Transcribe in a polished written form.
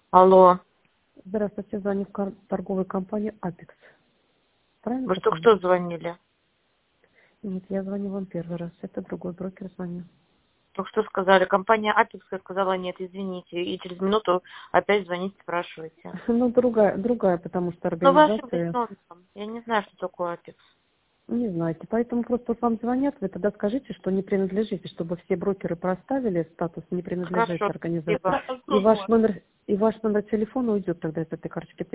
Алло. Здравствуйте, звоню в торговую компанию Apex. Правильно? Вы же только понимаю? что звонили. Нет, я звоню вам первый раз. Это другой брокер звонил. Только что сказали. Компания Apex сказала нет, извините. И через минуту опять звоните, спрашиваете. Ну, другая, потому что Но вы ошиблись организация, номером. Я не знаю, что такое Apex. не знаете. Поэтому просто вам звонят, вы тогда скажите, что не принадлежите, чтобы все брокеры проставили статус не принадлежащей Хорошо, организации. спасибо. И ваш номер телефона уйдет тогда из этой карточки.